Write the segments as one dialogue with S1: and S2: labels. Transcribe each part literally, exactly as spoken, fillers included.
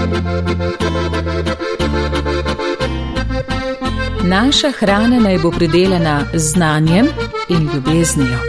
S1: Naša hrana naj bo pridelana z znanjem in ljubeznijo.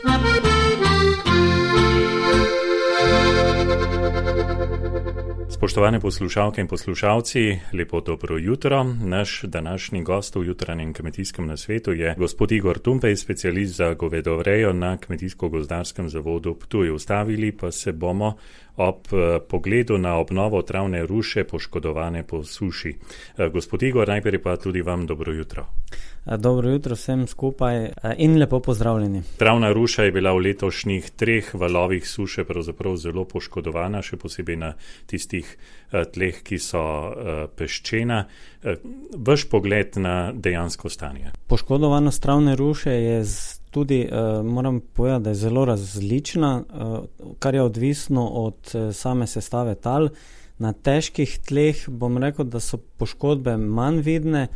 S2: Spoštovane poslušalke in poslušalci, lepo dobro jutro. Naš današnji gost v jutranjem kmetijskem nasvetu je gospod Igor Tumpej, specialist za govedovrejo na Kmetijsko-gozdarskem zavodu Ptuj. Ustavili pa se bomo ob pogledu na obnovo travne ruše, poškodovane po suši. Gospod Igor, najprej pa tudi vam dobro jutro.
S3: Dobro jutro vsem skupaj in lepo pozdravljeni.
S2: Travna ruša je bila v letošnjih treh valovih suše pravzaprav zelo poškodovana, še posebej na tistih tleh, ki so peščena. Vaš pogled na dejansko stanje?
S3: Poškodovanost travne ruše je tudi, moram povedati, da je zelo različna, kar je odvisno od same sestave tal. Na težkih tleh bom rekel, da so poškodbe manj vidne,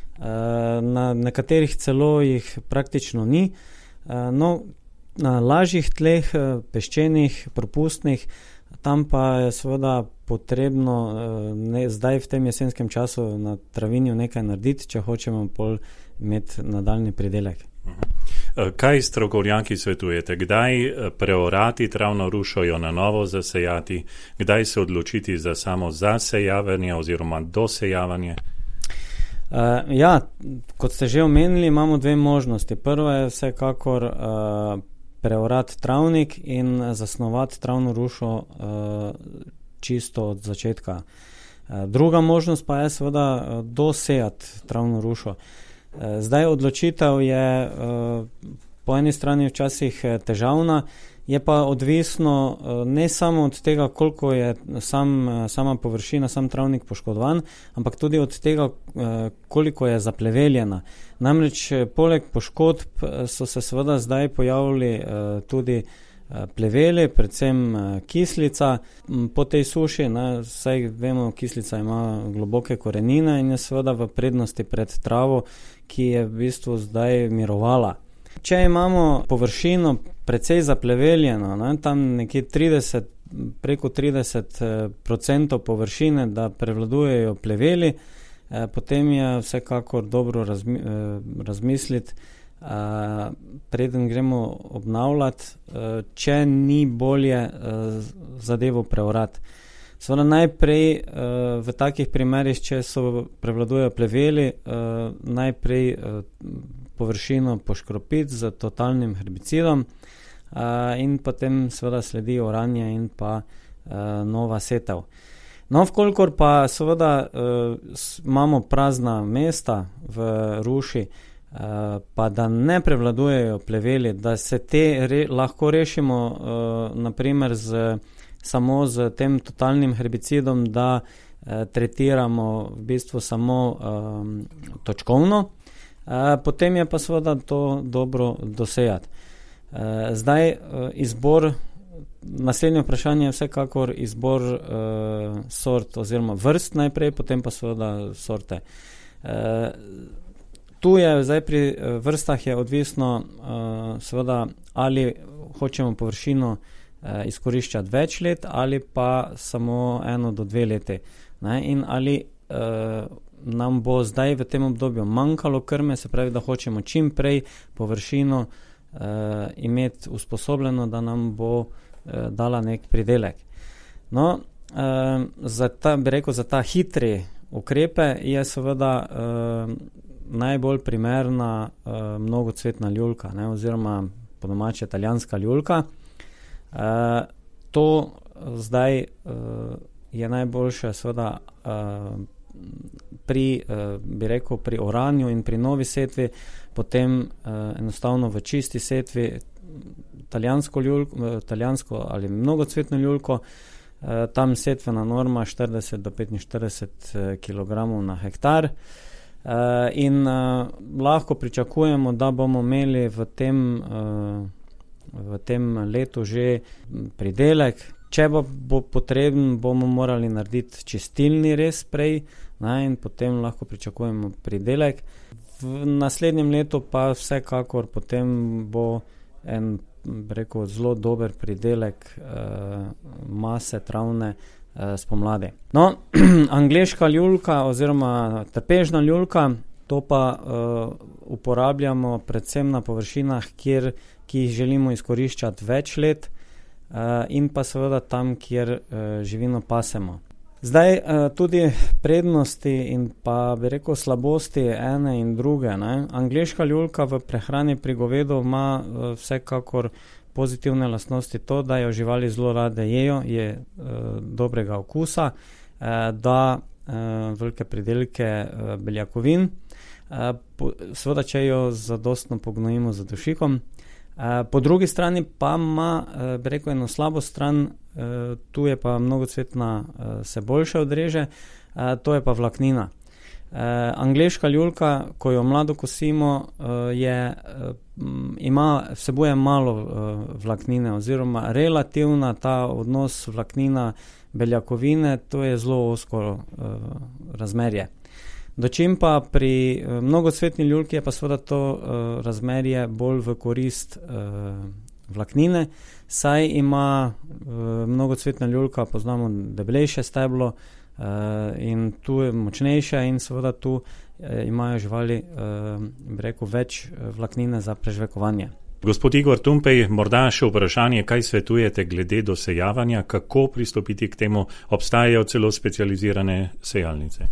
S3: na nekaterih celo jih praktično ni. No, na lažjih tleh, peščenih, propustnih, tam pa je seveda potrebno ne, zdaj v tem jesenskem času na travinju nekaj narediti, če hočemo pol imeti nadaljni pridelek.
S2: Kaj strokovnjaki svetujete? Kdaj preorati travno rušo, jo na novo zasejati? Kdaj se odločiti za samo zasejavanje oziroma dosejavanje?
S3: Uh, ja, kot ste že omenili, imamo dve možnosti. Prvo je vsekakor uh, preorati travnik in zasnovati travno rušo uh, čisto od začetka. Uh, druga možnost pa je seveda uh, dosejati travno rušo. Uh, zdaj odločitev je uh, po eni strani včasih težavna, je pa odvisno ne samo od tega, koliko je sam, sama površina, sam travnik poškodovan, ampak tudi od tega, koliko je zapleveljena. Namreč poleg poškodb so se seveda zdaj pojavili tudi pleveli, predvsem kislica po tej suši. Ne, saj vemo, kislica ima globoke korenine in je seveda v prednosti pred travo, ki je v bistvu zdaj mirovala. Če imamo površino precej zapleveljeno, ne, tam nekje trideset, preko trideset procentov površine, da prevladujejo pleveli, eh, potem je vsekakor dobro razmi, eh, razmisliti, eh, preden gremo obnavljati, eh, če ni bolje eh, zadevo preorati. Seveda najprej eh, v takih primerih, če so prevladujejo pleveli, eh, najprej eh, površino poškropiti z totalnim herbicidom uh, in potem seveda sledi oranje in pa uh, nova setev. No, vkolikor pa seveda uh, imamo prazna mesta v ruši, uh, pa da ne prevladujejo pleveli, da se te re, lahko rešimo uh, naprimer z, samo z tem totalnim herbicidom, da uh, tretiramo v bistvu samo um, točkovno, Uh, potem je pa seveda to dobro dosejati. Uh, zdaj uh, izbor, naslednje vprašanje je vsekakor izbor uh, sort oziroma vrst najprej, potem pa seveda sorte. Uh, tu je zdaj pri vrstah je odvisno uh, seveda, ali hočemo površino uh, izkoriščati več let ali pa samo eno do dve leti. Ne? In ali uh, nam bo zdaj v tem obdobju manjkalo krme, se pravi, da hočemo čim prej površino uh, imeti usposobljeno, da nam bo uh, dala nek pridelek. No, uh, za ta, bi rekel, za ta hitri ukrepe je seveda uh, najbolj primerna uh, mnogocvetna ljulka, ne, oziroma po domače italijanska ljulka. Uh, to zdaj uh, je najboljše seveda uh, pri, bi rekel, pri oranju in pri novi setvi, potem enostavno v čisti setvi italijansko ljulko, italijansko ali mnogocvetno ljulko, tam setvena norma štirideset do petinštirideset kilogramov na hektar in lahko pričakujemo, da bomo imeli v tem, v tem letu že pridelek. Če bo, bo potreben, bomo morali narediti čistilni rez prej, ne, in potem lahko pričakujemo pridelek. V naslednjem letu pa vsekakor potem bo en, rekel, zelo dober pridelek eh, mase travne, spomladi. No, angleška ljulka oziroma trpežna ljulka, to pa uh, uporabljamo predvsem na površinah, kjer, ki jih želimo izkoriščati več let uh, in pa seveda tam, kjer uh, živino pasemo. Zdaj, uh, tudi prednosti in pa bi rekel slabosti ene in druge. Ne? Angleška ljulka v prehrani pri govedu ima uh, vsekakor pozitivne lastnosti to, da jo živali zelo rade jejo, je uh, dobrega okusa, uh, da uh, velike pridelke uh, beljakovin, uh, po, seveda, če jo zadostno pognojimo z dušikom. Uh, po drugi strani pa ima, uh, bi rekel, eno slabo stran, uh, tu je pa mnogocvetna uh, se boljše odreže, uh, to je pa vlaknina. Uh, angleška ljulka, ko jo mlado kosimo, uh, je, uh, ima, vsebuje malo uh, vlaknine oziroma relativna ta odnos vlaknina beljakovine, to je zelo ozko uh, razmerje. Dočim pa pri uh, mnogocvetni ljulki je pa seveda to uh, razmerje bolj v korist uh, vlaknine, saj ima uh, mnogocvetna ljulka, poznamo debelejše steblo, Uh, in tu je močnejša in seveda tu uh, imajo živali uh, bi rekel, več vlaknine za prežvekovanje.
S2: Gospod Igor Tumpej, morda še vprašanje, kaj svetujete glede dosejavanja, kako pristopiti k temu, obstajajo celo specializirane sejalnice?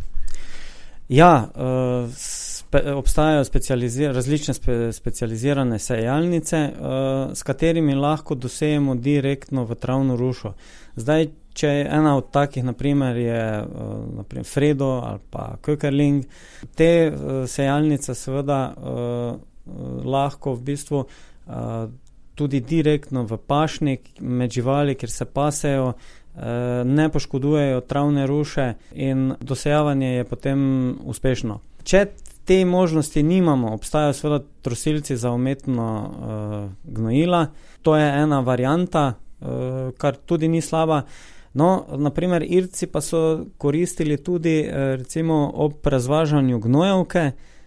S3: Ja, uh, spe, obstajajo specializir, različne spe, specializirane sejalnice, uh, s katerimi lahko dosejemo direktno v travno rušo. Zdaj, če ena od takih, naprimer, je uh, naprimer Fredo ali pa Kökerling, te uh, sejalnice seveda uh, lahko v bistvu uh, tudi direktno v pašnik med živali, kjer se pasejo, uh, ne poškodujejo travne ruše in dosejavanje je potem uspešno. Če te možnosti nimamo, obstajajo seveda trosilci za umetno uh, gnojila, to je ena varianta, uh, kar tudi ni slaba. No, naprimer, Irci pa so koristili tudi, recimo, ob razvažanju gnojevke,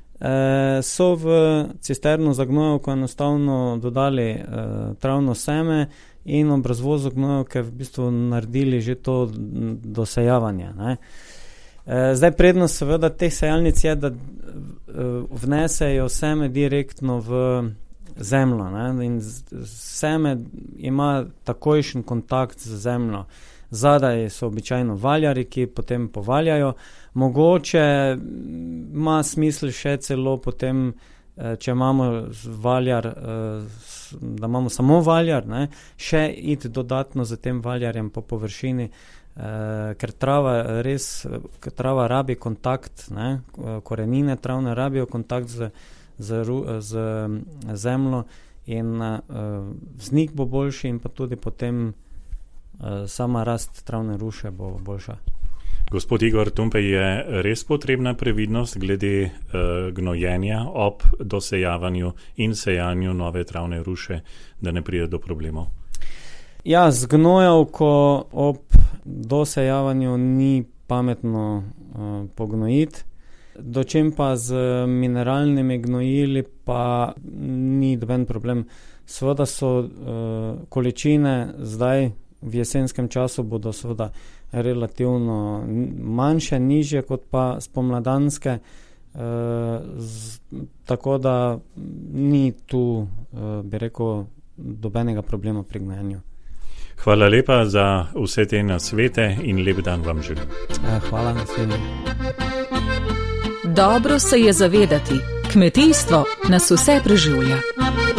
S3: so v cisterno za gnojevko enostavno dodali travno seme in ob razvozu gnojevke v bistvu naredili že to dosejavanje. Ne. Zdaj, prednost seveda teh sejalnic je, da vnesejo seme direktno v zemljo, ne, in seme ima takojšen kontakt z zemljo. Zadaj so običajno valjari, ki potem povaljajo. Mogoče ima smisel še celo potem, če imamo valjar, da imamo samo valjar, ne, še iti dodatno za tem valjarjem po površini, ker trava res, ker trava rabi kontakt, ne, korenine travne rabijo kontakt z, z, z zemljo in vznik bo boljši in pa tudi potem sama rast travne ruše bo boljša.
S2: Gospod Igor Tumpej, je res potrebna previdnost glede uh, gnojenja ob dosejavanju in sejanju nove travne ruše, da ne pride do problemov?
S3: Ja, z gnojevko ob dosejavanju ni pametno uh, pognojiti, dočim pa z mineralnimi gnojili pa ni doben problem. Seveda so uh, količine zdaj v jesenskem času bodo seveda relativno manjše, nižje kot pa spomladanske, e, z, tako da ni tu, e, bi rekel, dobenega problema pri gnojenju.
S2: Hvala lepa za vse te nasvete in lep dan vam želim.
S3: E, hvala, naslednji.
S1: Dobro se je zavedati, kmetijstvo nas vse preživlja.